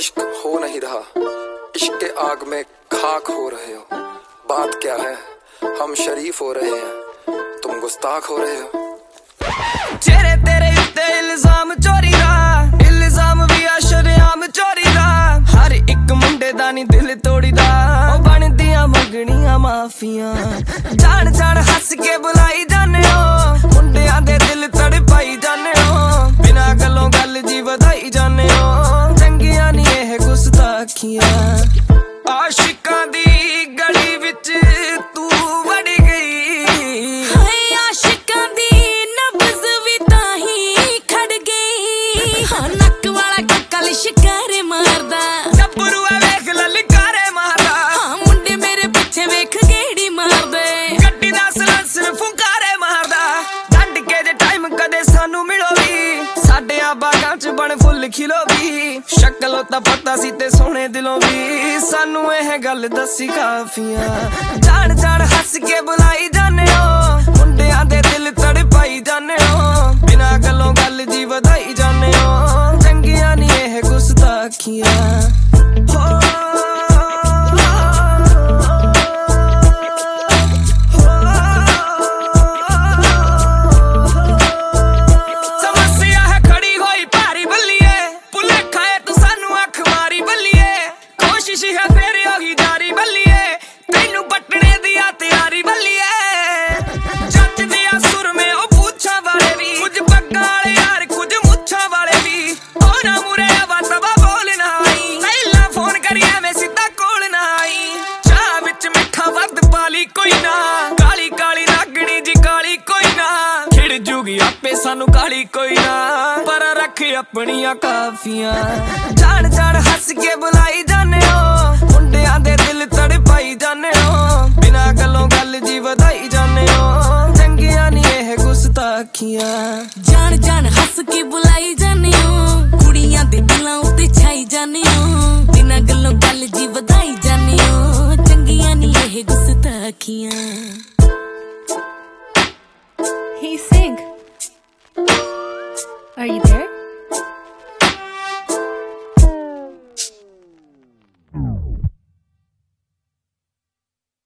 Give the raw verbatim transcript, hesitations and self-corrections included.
इश्क हो नहीं रहा, इश्क के आग में खाक हो रहे हो। बात क्या है, हम शरीफ हो रहे हैं, तुम गुस्ताख हो रहे हो। चेहरे तेरे उत्ते इल्जाम चोरी दा, इल्जाम भी आ शरेआम चोरी दा। हर एक मुंडे दा नी दिल तोड़ी दा, ओ बनदियां मंगणियां माफियां। जान जान हस के बुलाई जाने हो, मुंडियां दे दिल तड़पाई जाने हो। बिना गलों गल जी वधाई जाने हो, चंगियां नी एह गुस्ताखियां। आशिकां दी गली विच तू वड़ गई, हाय आशिकां दी नब्ज़ भी ताही खड़ गई। हाँ नक वाला कल शिकारे मारदा, गब्बरू वेख ललकारे मारदा। हाँ मुंडे मेरे पीछे वेख गेड़ी मारदे, गड्डी दा सलंसर फुंकारे मारदा। छड्ड के जे टाइम कदे सानू मिलो भी, साडे आ बागां च बण फुੱਲ खिलो भी। शक्लों ता पता सी ते सोहणे दिलों भी, सानू एह गल दसी काफियां। जान जान हस के बुलाई जाने हो, मुंडियां दे दिल तड़पाई जाने हो। बिना गलों गल जी वधाई जाने हो, चंगियां नी एह गुस्ताखियां। हो कोई ना काली काली लागनी जी काली कोई ना, खिड़ जूगी आपे सानू काली कोई ना। पर रख अपनियां काफियां। जान जान हस के बुलाई जाने हो, मुंडियां दे दिल तड़पाई जाने हो। बिना गलों गल जी वधाई जाने हो, चंगियां नी एह गुस्ताखियां। जान जान हस के बुलाई जाने हो, कुड़ियां दे दिलां उत्ते छाई जाने हो। बिना गल्लों गल जी वधाई जाने हो, चंगियां नी एह गुस्ताखियां। He sing